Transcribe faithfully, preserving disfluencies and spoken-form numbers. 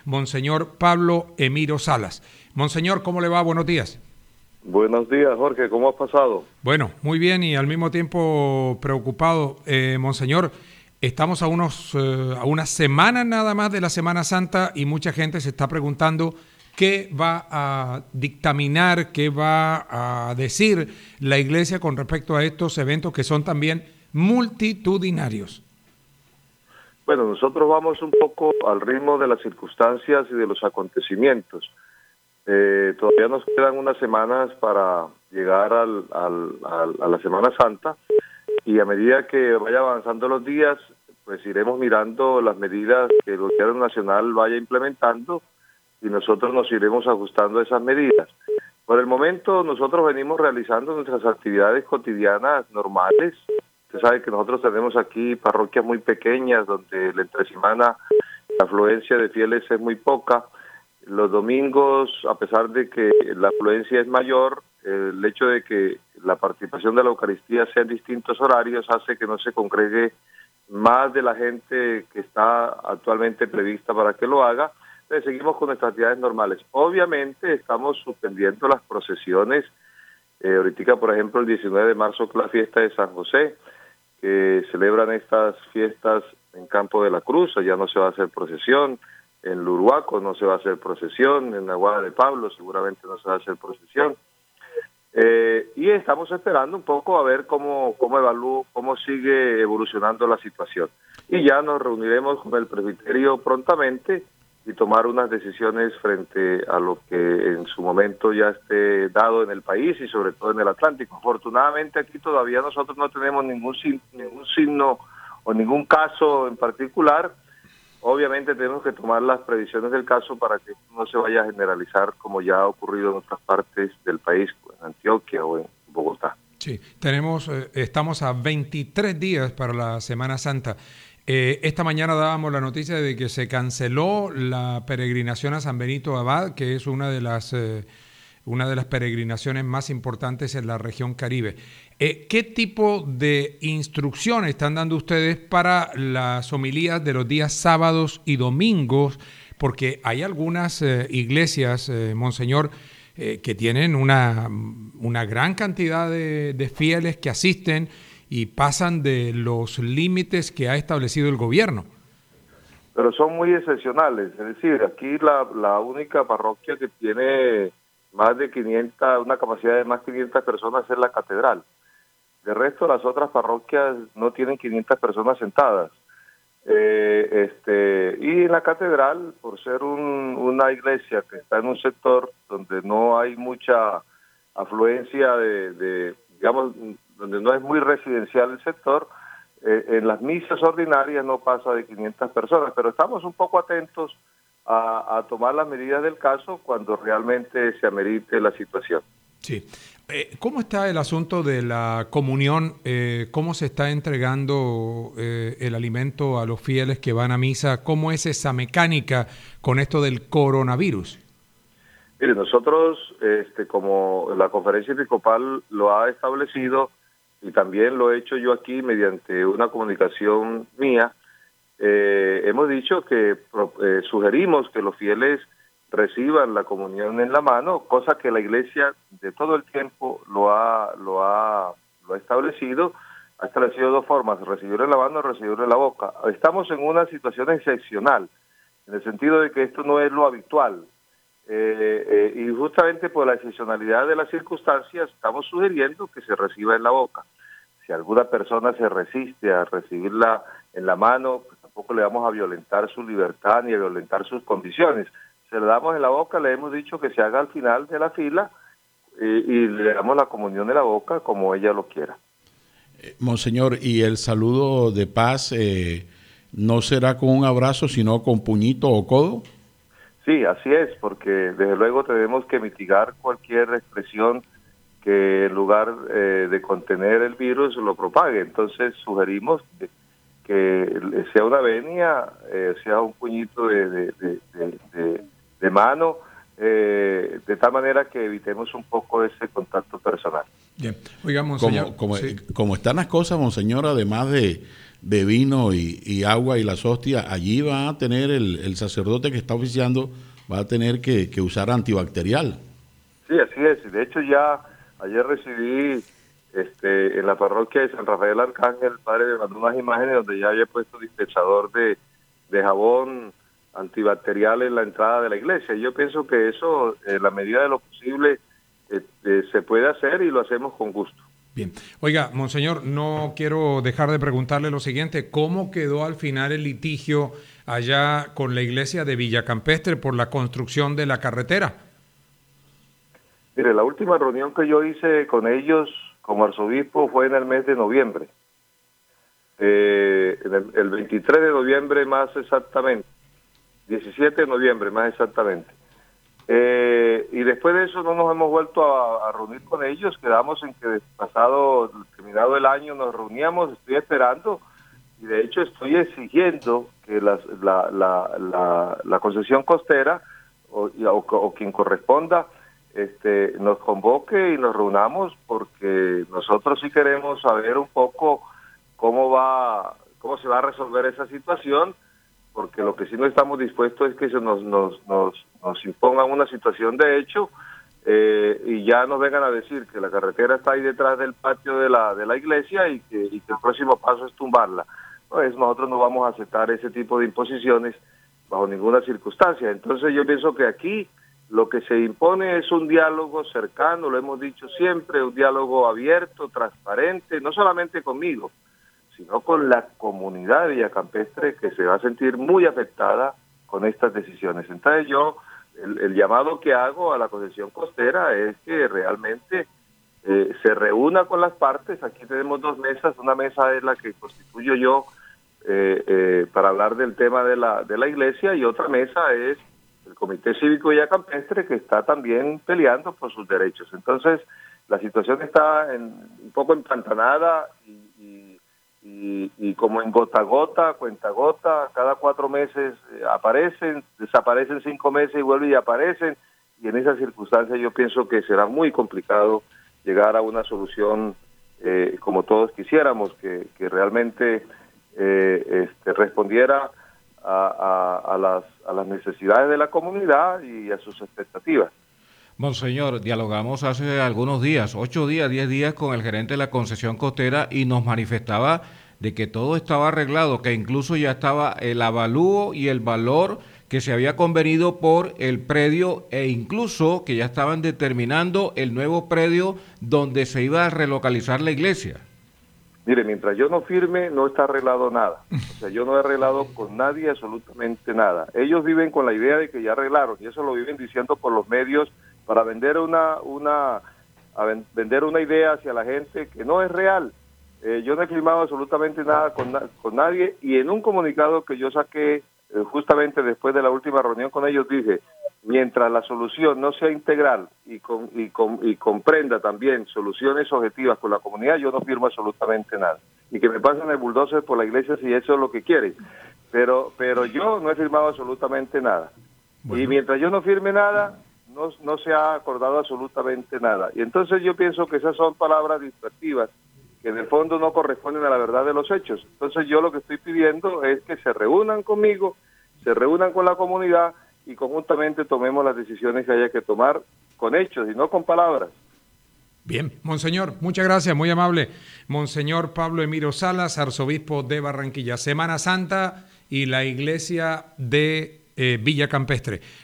Monseñor Pablo Emiro Salas. Monseñor, ¿cómo le va? Buenos días. Buenos días, Jorge. ¿Cómo has pasado? Bueno, muy bien y al mismo tiempo preocupado. Eh, Monseñor, estamos a, unos, eh, a unas semanas nada más de la Semana Santa y mucha gente se está preguntando qué va a dictaminar, qué va a decir la Iglesia con respecto a estos eventos que son también multitudinarios. Bueno, nosotros vamos un poco al ritmo de las circunstancias y de los acontecimientos. Eh, todavía nos quedan unas semanas para llegar al, al, al, a la Semana Santa y a medida que vaya avanzando los días, pues iremos mirando las medidas que el gobierno nacional vaya implementando y nosotros nos iremos ajustando a esas medidas. Por el momento nosotros venimos realizando nuestras actividades cotidianas normales. Usted sabe que nosotros tenemos aquí parroquias muy pequeñas donde la entre semana la afluencia de fieles es muy poca. Los domingos, a pesar de que la afluencia es mayor, el hecho de que la participación de la Eucaristía sea en distintos horarios hace que no se congregue más de la gente que está actualmente prevista para que lo haga. Entonces seguimos con nuestras actividades normales. Obviamente estamos suspendiendo las procesiones. Eh, ahorita, por ejemplo, el diecinueve de marzo, la fiesta de San José, que celebran estas fiestas en Campo de la Cruz, allá no se va a hacer procesión. En Luruaco no se va a hacer procesión, en Aguada de Pablo seguramente no se va a hacer procesión. Eh, y estamos esperando un poco a ver cómo, cómo evalúo, cómo sigue evolucionando la situación. Y ya nos reuniremos con el presbiterio prontamente y tomar unas decisiones frente a lo que en su momento ya esté dado en el país y sobre todo en el Atlántico. Afortunadamente aquí todavía nosotros no tenemos ningún, ningún signo o ningún caso en particular. Obviamente tenemos que tomar las previsiones del caso para que no se vaya a generalizar como ya ha ocurrido en otras partes del país, en Antioquia o en Bogotá. Sí, tenemos, eh, estamos a veintitrés días para la Semana Santa. Eh, esta mañana dábamos la noticia de que se canceló la peregrinación a San Benito Abad, que es una de las... Eh, una de las peregrinaciones más importantes en la región Caribe. Eh, ¿Qué tipo de instrucciones están dando ustedes para las homilías de los días sábados y domingos? Porque hay algunas eh, iglesias, eh, Monseñor, eh, que tienen una, una gran cantidad de, de fieles que asisten y pasan de los límites que ha establecido el gobierno. Pero son muy excepcionales, es decir, aquí la, la única parroquia que tiene más de quinientas, una capacidad de más de quinientas personas es la catedral. De resto, las otras parroquias no tienen quinientas personas sentadas. Eh, este, y en la catedral, por ser un, una iglesia que está en un sector donde no hay mucha afluencia de, de digamos, donde no es muy residencial el sector, eh, en las misas ordinarias no pasa de quinientas personas, pero estamos un poco atentos A, a tomar las medidas del caso cuando realmente se amerite la situación. Sí. Eh, ¿Cómo está el asunto de la comunión? Eh, ¿Cómo se está entregando eh, el alimento a los fieles que van a misa? ¿Cómo es esa mecánica con esto del coronavirus? Mire, nosotros, este, como la Conferencia Episcopal lo ha establecido, y también lo he hecho yo aquí mediante una comunicación mía, Eh, hemos dicho que eh, sugerimos que los fieles reciban la comunión en la mano, cosa que la Iglesia de todo el tiempo lo ha lo ha lo ha establecido. Ha establecido dos formas: recibirlo en la mano o recibirlo en la boca. Estamos en una situación excepcional, en el sentido de que esto no es lo habitual. Eh, eh, y justamente por la excepcionalidad de las circunstancias estamos sugiriendo que se reciba en la boca. Si alguna persona se resiste a recibirla en la mano, pues tampoco le vamos a violentar su libertad ni a violentar sus condiciones. Se le damos en la boca, le hemos dicho que se haga al final de la fila eh, y le damos la comunión en la boca como ella lo quiera. Eh, Monseñor, ¿y el saludo de paz eh, no será con un abrazo, sino con puñito o codo? Sí, así es, porque desde luego tenemos que mitigar cualquier expresión que en lugar eh, de contener el virus lo propague. Entonces sugerimos que, que sea una venia, eh, sea un puñito de, de, de, de, de, de mano, eh, de tal manera que evitemos un poco ese contacto personal. Bien, oiga, Monseñor. Como, como, sí. como están las cosas, Monseñor, además de, de vino y, y agua y las hostias, allí va a tener el, el sacerdote que está oficiando, va a tener que, que usar antibacterial. Sí, así es. De hecho, ya ayer recibí este, en la parroquia de San Rafael Arcángel, el padre me mandó unas imágenes donde ya había puesto dispensador de, de jabón antibacterial en la entrada de la iglesia. Y yo pienso que eso, en la medida de lo posible, eh, eh, se puede hacer y lo hacemos con gusto. Bien. Oiga, monseñor, no quiero dejar de preguntarle lo siguiente. ¿Cómo quedó al final el litigio allá con la iglesia de Villacampestre por la construcción de la carretera? Mire, la última reunión que yo hice con ellos como arzobispo fue en el mes de noviembre. Eh, en el, el veintitrés de noviembre más exactamente. diecisiete de noviembre más exactamente. Eh, y después de eso no nos hemos vuelto a, a reunir con ellos. Quedamos en que pasado, terminado el año, nos reuníamos. Estoy esperando y de hecho estoy exigiendo que las, la, la, la, la concesión costera o, o, o quien corresponda este, nos convoque y nos reunamos, porque nosotros sí queremos saber un poco cómo va, cómo se va a resolver esa situación, porque lo que sí no estamos dispuestos es que se nos, nos, nos, nos impongan una situación de hecho eh, y ya nos vengan a decir que la carretera está ahí detrás del patio de la de la iglesia y que, y que el próximo paso es tumbarla. Pues nosotros no vamos a aceptar ese tipo de imposiciones bajo ninguna circunstancia. Entonces yo pienso que aquí lo que se impone es un diálogo cercano, lo hemos dicho siempre, un diálogo abierto, transparente, no solamente conmigo, sino con la comunidad de Villacampestre, que se va a sentir muy afectada con estas decisiones. Entonces yo, el, el llamado que hago a la concesión costera es que realmente eh, se reúna con las partes. Aquí tenemos dos mesas, una mesa es la que constituyo yo eh, eh, para hablar del tema de la, de la iglesia, y otra mesa es el Comité Cívico Villacampestre, que está también peleando por sus derechos. Entonces la situación está en, un poco empantanada y, y Y, y como en gota a gota, cuenta a gota, cada cuatro meses eh, aparecen, desaparecen cinco meses y vuelven y aparecen, y en esas circunstancias yo pienso que será muy complicado llegar a una solución eh, como todos quisiéramos, que, que realmente eh, este, respondiera a, a, a, las, a las necesidades de la comunidad y a sus expectativas. Monseñor, dialogamos hace algunos días, ocho días, diez días, con el gerente de la concesión costera y nos manifestaba de que todo estaba arreglado, que incluso ya estaba el avalúo y el valor que se había convenido por el predio, e incluso que ya estaban determinando el nuevo predio donde se iba a relocalizar la iglesia. Mire, mientras yo no firme, no está arreglado nada. O sea, yo no he arreglado con nadie absolutamente nada. Ellos viven con la idea de que ya arreglaron, y eso lo viven diciendo por los medios para vender una una a vender una idea hacia la gente que no es real. Eh, yo no he firmado absolutamente nada con, na con nadie, y en un comunicado que yo saqué eh, justamente después de la última reunión con ellos dije: mientras la solución no sea integral y, con, y, con, y comprenda también soluciones objetivas con la comunidad, yo no firmo absolutamente nada. Y que me pasen el bulldozer por la iglesia si eso es lo que quieren. Pero, pero yo no he firmado absolutamente nada. Bueno. Y mientras yo no firme nada, no, no se ha acordado absolutamente nada. Y entonces yo pienso que esas son palabras distractivas que en el fondo no corresponden a la verdad de los hechos. Entonces yo lo que estoy pidiendo es que se reúnan conmigo, se reúnan con la comunidad y conjuntamente tomemos las decisiones que haya que tomar con hechos y no con palabras. Bien, monseñor, muchas gracias, muy amable. Monseñor Pablo Emiro Salas, arzobispo de Barranquilla. Semana Santa y la iglesia de eh, Villacampestre.